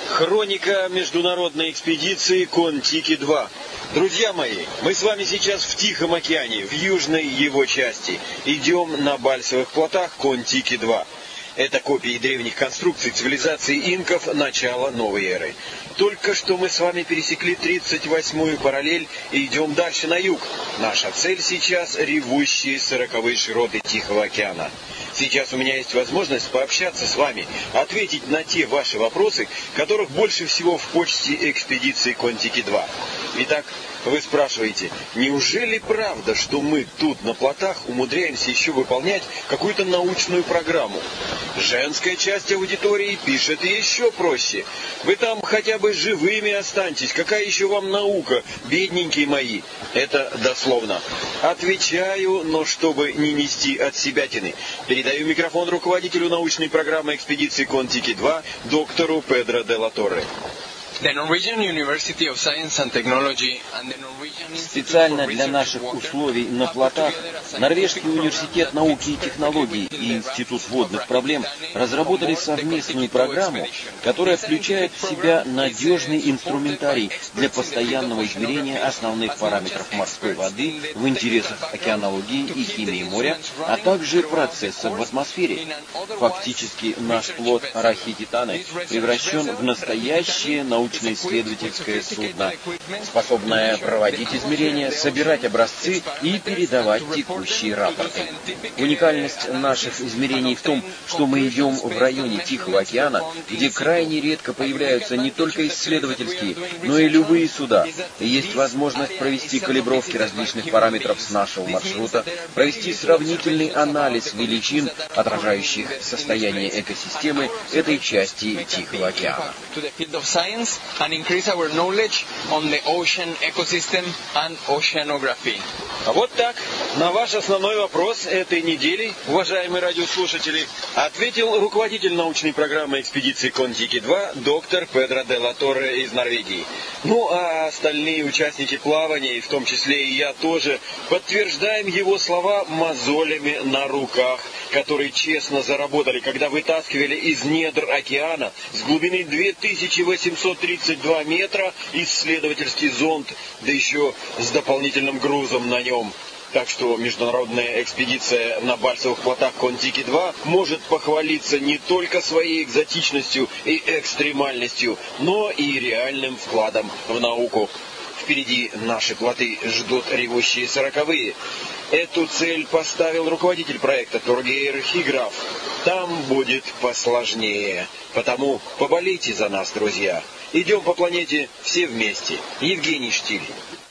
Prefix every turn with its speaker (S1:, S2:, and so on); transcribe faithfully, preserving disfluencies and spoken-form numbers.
S1: Хроника международной экспедиции Кон-Тики-два. Друзья мои, мы с вами сейчас в Тихом океане, в южной его части. Идем на бальсовых плотах Кон-Тики-два. Это копии древних конструкций цивилизации инков начала новой эры. Только что мы с вами пересекли тридцать восьмую параллель и идем дальше на юг. Наша цель сейчас — ревущие сороковые широты Тихого океана. Сейчас у меня есть возможность пообщаться с вами, ответить на те ваши вопросы, которых больше всего в почте экспедиции Кон-Тики-два. Итак, вы спрашиваете, неужели правда, что мы тут на плотах умудряемся еще выполнять какую-то научную программу? Женская часть аудитории пишет еще проще. Вы там хотя бы живыми останьтесь, какая еще вам наука, бедненькие мои? Это дословно. Отвечаю, но чтобы не нести от себятины. Передаю микрофон руководителю научной программы экспедиции Кон-Тики-два, доктору Педро де ла Торре.
S2: Специально для наших условий на плотах Норвежский университет науки и технологий и Институт водных проблем разработали совместную программу, которая включает в себя надежный инструментарий для постоянного измерения основных параметров морской воды в интересах океанологии и химии моря, а также процессов в атмосфере. Фактически наш плот Арахи-Титаны превращен в настоящее научное научно-исследовательское судно, способное проводить измерения, собирать образцы и передавать текущие рапорты. Уникальность наших измерений в том, что мы идем в районе Тихого океана, где крайне редко появляются не только исследовательские, но и любые суда. И есть возможность провести калибровки различных параметров с нашего маршрута, провести сравнительный анализ величин, отражающих состояние экосистемы этой части Тихого океана.
S3: And increase our knowledge on the ocean ecosystem and oceanography.
S1: А вот так, на ваш основной вопрос этой недели, уважаемые радиослушатели, ответил руководитель научной программы экспедиции Кон-Тики-два, доктор Педро де ла Торре из Норвегии. Ну а остальные участники плавания, и в том числе и я тоже, подтверждаем его слова мозолями на руках, которые честно заработали, когда вытаскивали из недр океана с глубины две тысячи восемьсот тридцать два метра исследовательский зонд, да еще с дополнительным грузом на нем. Так что международная экспедиция на бальсовых плотах Кон-Тики-два может похвалиться не только своей экзотичностью и экстремальностью, но и реальным вкладом в науку. Впереди наши плоты ждут ревущие сороковые. Эту цель поставил руководитель проекта Торгейр Хиграф. Там будет посложнее. Потому поболейте за нас, друзья. Идем по планете все вместе. Евгений Штиль.